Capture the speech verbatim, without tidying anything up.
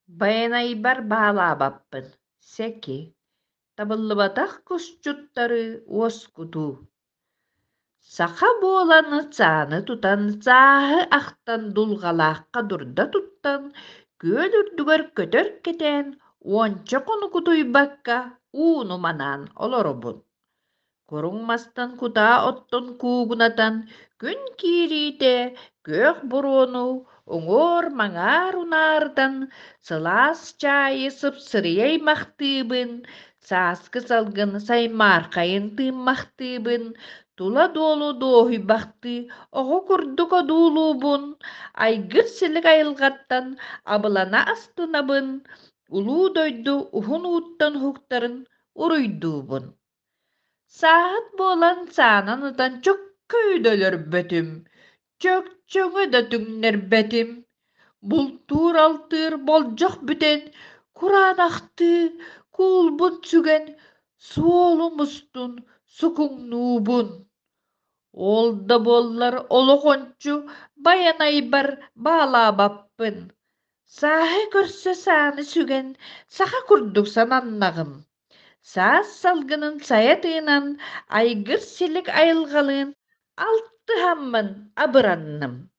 Баянайбар баалаабаппын. Секи. Табыллыбатах кусчуттары уоскуту. Саха буоланы цааны тутан цааһы ахтан дулҕалаахха дурда туттан, күөл үрдүгэр көтөр кетээн, уонча конукутуйбакка ууну манаан олоробун. Куруҥ мастан кутаа оттон куугунатан, күн киириитэ, көөх буруону, оҥоор маҥаар унаарытан, сылаас чаайы сыпсырыйай махтыыбын, сааскы салгын саймаархайын тыыммахтыыбын, тула дуолу дооһуйбахты, оҕо курдук одуулуубун, айгыр силик айылҕаттан абылана астынабын, улуу дойду уһун ууттан уһуктарын уруйдуубун. Сааһат буолан цаанан ытан чөккө үдөлөрбөтүм, чөкчөҥө да түҥнэрбэтим. Бултуур алтыыр болдьох бүтэн, кураанахтыы, куулбут сүгэн, суолумустун, сукуҥнуубун. Ол да буоллар олохончу баянайбар баалаабаппын. Сааһы көрсө сааны сүгэн, саха курдук сананнаҕым. Саас салгынын сая тыынан айгыр силик айылҕалыын алтыһаммын абыранным.